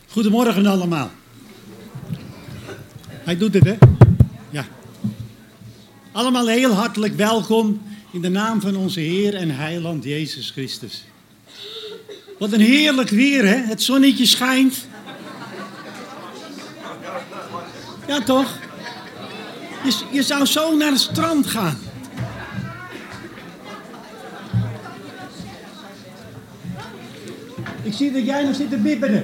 Goedemorgen allemaal. Hij doet het, hè? Ja. Allemaal heel hartelijk welkom in de naam van onze Heer en Heiland Jezus Christus. Wat een heerlijk weer, hè? Het zonnetje schijnt. Ja, toch? Je zou zo naar het strand gaan. Ik zie dat jij nog zit te bibberen.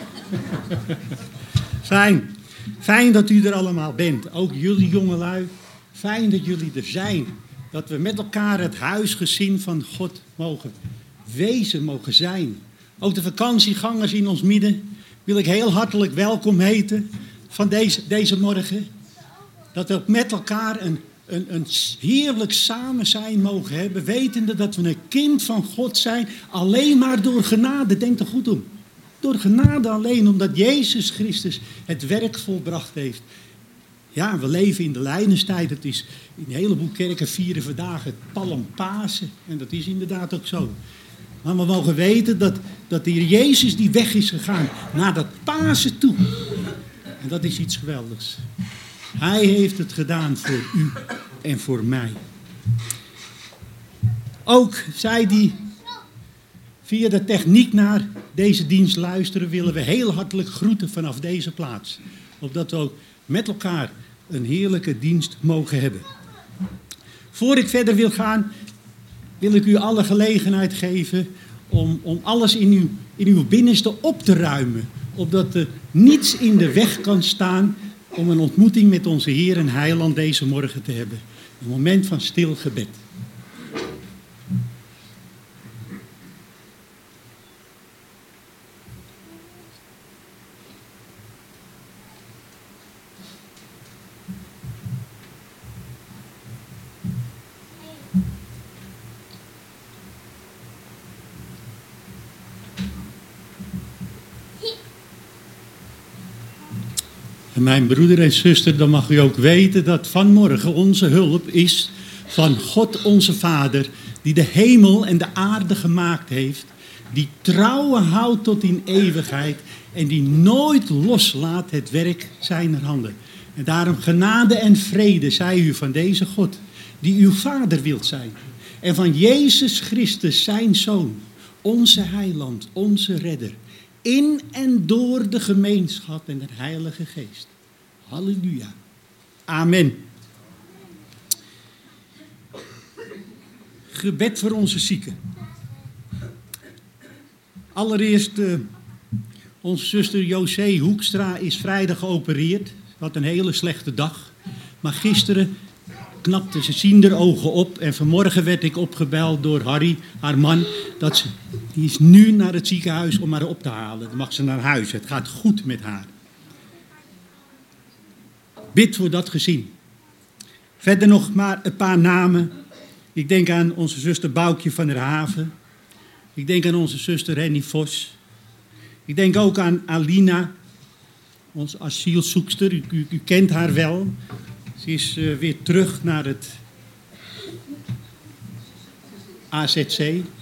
Fijn. Fijn dat u er allemaal bent. Ook jullie jongelui. Fijn dat jullie er zijn. Dat we met elkaar het huisgezin van God mogen wezen, mogen zijn. Ook de vakantiegangers in ons midden wil ik heel hartelijk welkom heten van deze morgen. Dat we ook met elkaar een heerlijk samen zijn mogen hebben. Wetende dat we een kind van God zijn. Alleen maar door genade. Denk er goed om. Door genade alleen. Omdat Jezus Christus het werk volbracht heeft. Ja, we leven in de lijdenstijd. Het is in een heleboel kerken vieren vandaag het Palmpasen. En dat is inderdaad ook zo. Maar we mogen weten dat de Heer Jezus die weg is gegaan naar dat Pasen toe. En dat is iets geweldigs. Hij heeft het gedaan voor u en voor mij. Ook zij die via de techniek naar deze dienst luisteren, willen we heel hartelijk groeten vanaf deze plaats. Opdat we ook met elkaar een heerlijke dienst mogen hebben. Voor ik verder wil gaan, wil ik u alle gelegenheid geven om alles in uw binnenste op te ruimen. Opdat er niets in de weg kan staan om een ontmoeting met onze Heer en Heiland deze morgen te hebben. Een moment van stil gebed. En mijn broeder en zuster, dan mag u ook weten dat vanmorgen onze hulp is van God onze Vader, die de hemel en de aarde gemaakt heeft, die trouwen houdt tot in eeuwigheid en die nooit loslaat het werk zijner handen. En daarom genade en vrede zij u van deze God, die uw Vader wilt zijn. En van Jezus Christus, zijn Zoon, onze Heiland, onze Redder. In en door de gemeenschap en de Heilige Geest. Halleluja. Amen. Gebed voor onze zieken. Allereerst, onze zuster José Hoekstra is vrijdag geopereerd. Ze had een hele slechte dag. Maar gisteren knapte ze ziender ogen op. En vanmorgen werd ik opgebeld door Harry, haar man. Die is nu naar het ziekenhuis om haar op te halen. Dan mag ze naar huis. Het gaat goed met haar. Bid voor dat gezin. Verder nog maar een paar namen. Ik denk aan onze zuster Boukje van der Haven. Ik denk aan onze zuster Renny Vos. Ik denk ook aan Alina, onze asielzoekster. U kent haar wel. Ze is weer terug naar het AZC.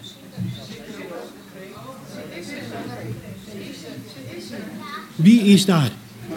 Wie is daar?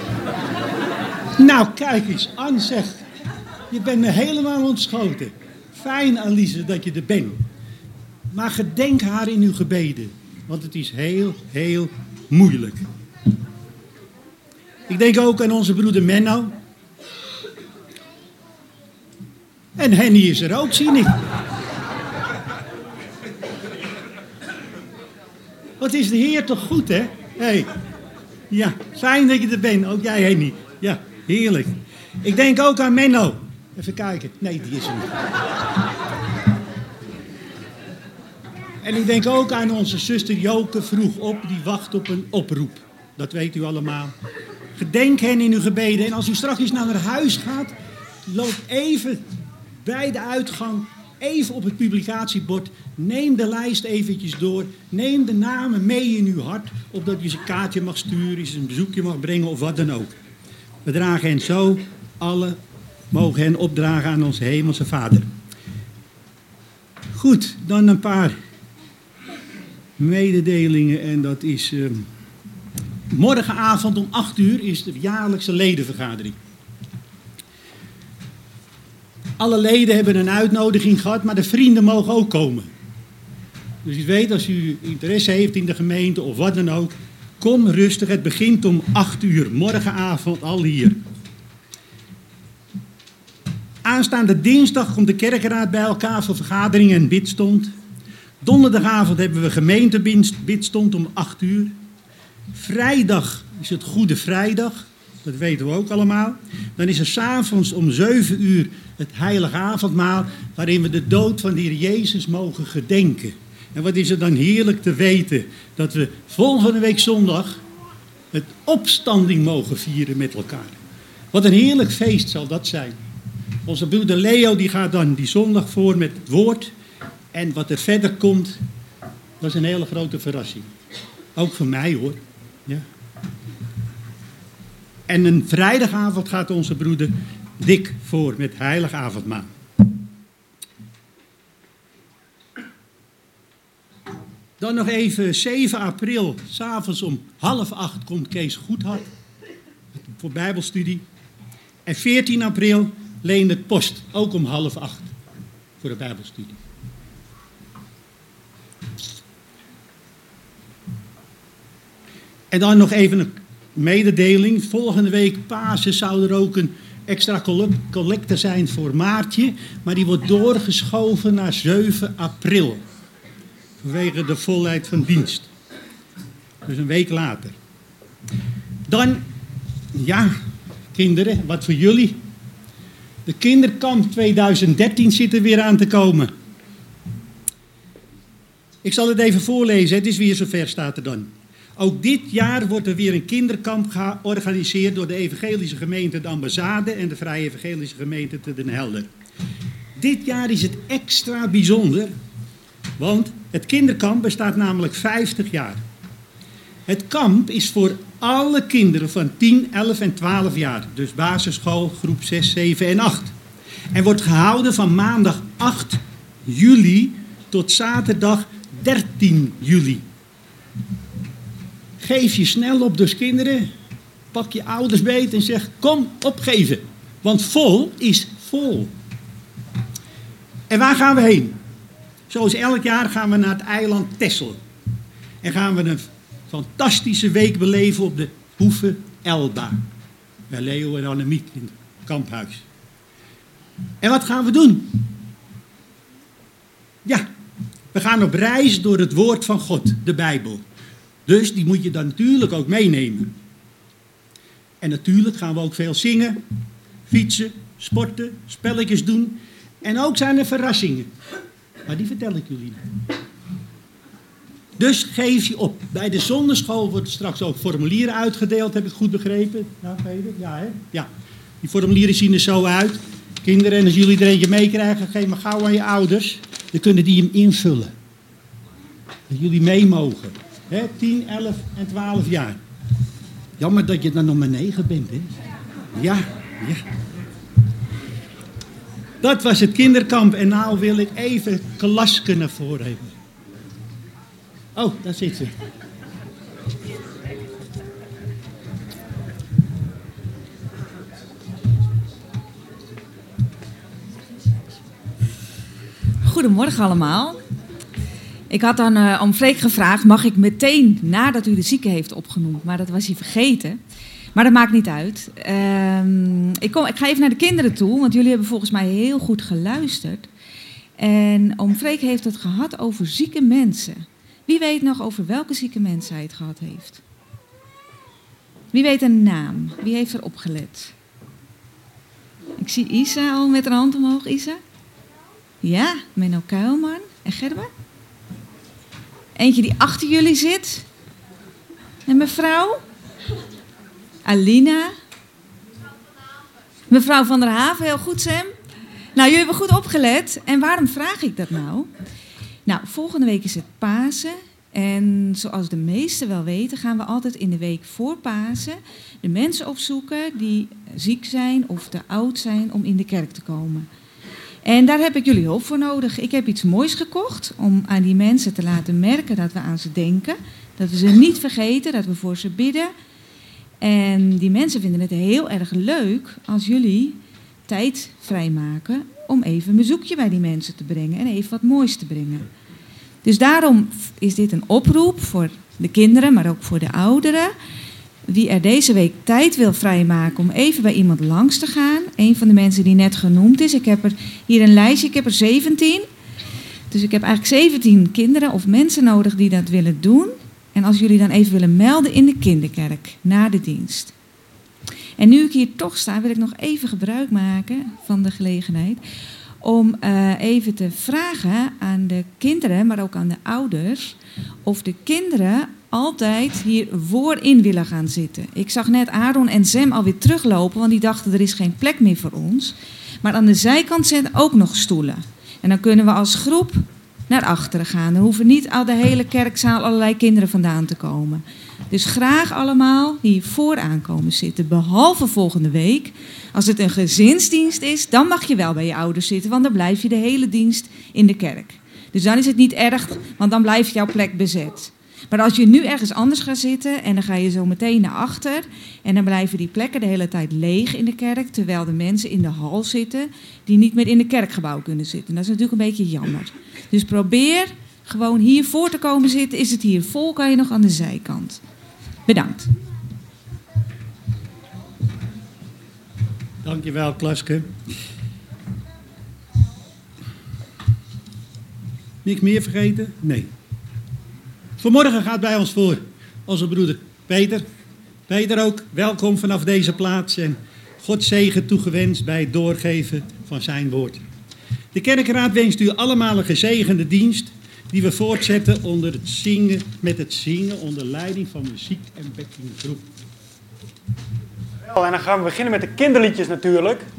Nou, kijk eens, Anne zegt, je bent me helemaal ontschoten. Fijn, Alice, dat je er bent. Maar gedenk haar in uw gebeden, want het is heel, heel moeilijk. Ik denk ook aan onze broeder Menno. En Henny is er ook, zie ik. Wat is de Heer toch goed, hè? Hey. Ja, fijn dat je er bent. Ook jij, Henny. Ja, heerlijk. Ik denk ook aan Menno. Even kijken. Nee, die is er niet. En ik denk ook aan onze zuster Joke vroeg op. Die wacht op een oproep. Dat weet u allemaal. Gedenk hen in uw gebeden. En als u straks naar huis gaat, loop even bij de uitgang, even op het publicatiebord. Neem de lijst eventjes door. Neem de namen mee in uw hart. Opdat je ze een kaartje mag sturen, ze een bezoekje mag brengen of wat dan ook. We dragen hen zo, alle mogen hen opdragen aan onze hemelse Vader. Goed, dan een paar mededelingen. En dat is morgenavond om 8 uur is de jaarlijkse ledenvergadering. Alle leden hebben een uitnodiging gehad, maar de vrienden mogen ook komen. Dus u weet, als u interesse heeft in de gemeente of wat dan ook, kom rustig. Het begint om 8 uur, morgenavond al hier. Aanstaande dinsdag komt de kerkenraad bij elkaar voor vergadering en bidstond. Donderdagavond hebben we gemeentebidstond om 8 uur. Vrijdag is het Goede Vrijdag, dat weten we ook allemaal. Dan is er 's avonds om 7 uur het Heilige Avondmaal, waarin we de dood van de Heer Jezus mogen gedenken. En wat is er dan heerlijk te weten, dat we volgende week zondag het opstanding mogen vieren met elkaar. Wat een heerlijk feest zal dat zijn. Onze broeder Leo die gaat dan die zondag voor met het woord. En wat er verder komt, dat is een hele grote verrassing. Ook voor mij hoor. Ja. En een vrijdagavond gaat onze broeder Dick voor met Heilig Avondmaal. Dan nog even 7 april, 's avonds om 7:30 komt Kees Goedhart voor Bijbelstudie. En 14 april Leendert Post, ook om 7:30 voor de Bijbelstudie. En dan nog even een mededeling. Volgende week Pasen zou er ook een extra collecte zijn voor Maartje. Maar die wordt doorgeschoven naar 7 april. Vanwege de volheid van dienst. Dus een week later. Dan, ja, kinderen, wat voor jullie. De kinderkamp 2013 zit er weer aan te komen. Ik zal het even voorlezen, het is weer zover, staat er dan. Ook dit jaar wordt er weer een kinderkamp georganiseerd door de evangelische gemeente De Ambassade en de Vrije Evangelische Gemeente te Den Helder. Dit jaar is het extra bijzonder, want het kinderkamp bestaat namelijk 50 jaar. Het kamp is voor alle kinderen van 10, 11 en 12 jaar, dus basisschool, groep 6, 7 en 8. En wordt gehouden van maandag 8 juli tot zaterdag 13 juli. Geef je snel op dus kinderen, pak je ouders beet en zeg kom opgeven. Want vol is vol. En waar gaan we heen? Zoals elk jaar gaan we naar het eiland Texel. En gaan we een fantastische week beleven op de Hoeve Elba. Bij Leo en Annemiek in het kamphuis. En wat gaan we doen? Ja, we gaan op reis door het woord van God, de Bijbel. Dus die moet je dan natuurlijk ook meenemen. En natuurlijk gaan we ook veel zingen, fietsen, sporten, spelletjes doen. En ook zijn er verrassingen. Maar die vertel ik jullie niet. Dus geef je op. Bij de zonderschool wordt straks ook formulieren uitgedeeld, heb ik goed begrepen? Ja, Peter? Ja, hè? Ja. Die formulieren zien er zo uit. Kinderen, en als jullie er eentje meekrijgen, geef maar gauw aan je ouders. Dan kunnen die hem invullen. Dat jullie mee mogen. 10, 11 en 12 jaar. Jammer dat je dan nog maar 9 bent, hè? Ja, ja. Dat was het kinderkamp. En nou wil ik even Klaske naar voren hebben. Oh, daar zit ze. Goedemorgen allemaal. Ik had dan om Freek gevraagd, mag ik meteen nadat u de zieke heeft opgenoemd? Maar dat was hij vergeten. Maar dat maakt niet uit. Ik ga even naar de kinderen toe, want jullie hebben volgens mij heel goed geluisterd. En oom Freek heeft het gehad over zieke mensen. Wie weet nog over welke zieke mensen hij het gehad heeft? Wie weet een naam? Wie heeft er opgelet? Ik zie Isa al met haar hand omhoog. Isa? Ja, Menno Kuilman. En Gerber? Eentje die achter jullie zit. En mevrouw? Alina? Mevrouw van der Haven, heel goed Sam. Nou, jullie hebben goed opgelet. En waarom vraag ik dat nou? Nou, volgende week is het Pasen. En zoals de meesten wel weten, gaan we altijd in de week voor Pasen de mensen opzoeken die ziek zijn of te oud zijn om in de kerk te komen. En daar heb ik jullie hulp voor nodig. Ik heb iets moois gekocht om aan die mensen te laten merken dat we aan ze denken. Dat we ze niet vergeten, dat we voor ze bidden. En die mensen vinden het heel erg leuk als jullie tijd vrijmaken om even een bezoekje bij die mensen te brengen en even wat moois te brengen. Dus daarom is dit een oproep voor de kinderen, maar ook voor de ouderen. Wie er deze week tijd wil vrijmaken om even bij iemand langs te gaan. Een van de mensen die net genoemd is. Ik heb er hier een lijstje, ik heb er 17. Dus ik heb eigenlijk 17 kinderen of mensen nodig die dat willen doen. En als jullie dan even willen melden in de kinderkerk, na de dienst. En nu ik hier toch sta, wil ik nog even gebruik maken van de gelegenheid om even te vragen aan de kinderen, maar ook aan de ouders, of de kinderen altijd hier voorin willen gaan zitten. Ik zag net Aaron en Zem alweer teruglopen, want die dachten er is geen plek meer voor ons. Maar aan de zijkant zijn ook nog stoelen. En dan kunnen we als groep naar achteren gaan. Er hoeven niet al de hele kerkzaal allerlei kinderen vandaan te komen. Dus graag allemaal hier vooraan komen zitten. Behalve volgende week. Als het een gezinsdienst is, dan mag je wel bij je ouders zitten. Want dan blijf je de hele dienst in de kerk. Dus dan is het niet erg, want dan blijft jouw plek bezet. Maar als je nu ergens anders gaat zitten en dan ga je zo meteen naar achter en dan blijven die plekken de hele tijd leeg in de kerk, terwijl de mensen in de hal zitten die niet meer in de kerkgebouw kunnen zitten. Dat is natuurlijk een beetje jammer. Dus probeer gewoon hier voor te komen zitten. Is het hier vol, kan je nog aan de zijkant. Bedankt. Dankjewel, Klaske. Niks meer vergeten? Nee. Vanmorgen gaat bij ons voor onze broeder Peter. Peter ook, welkom vanaf deze plaats en God zegen toegewenst bij het doorgeven van zijn woord. De kerkraad wenst u allemaal een gezegende dienst die we voortzetten met het zingen onder leiding van muziek- en backinggroep. En dan gaan we beginnen met de kinderliedjes natuurlijk.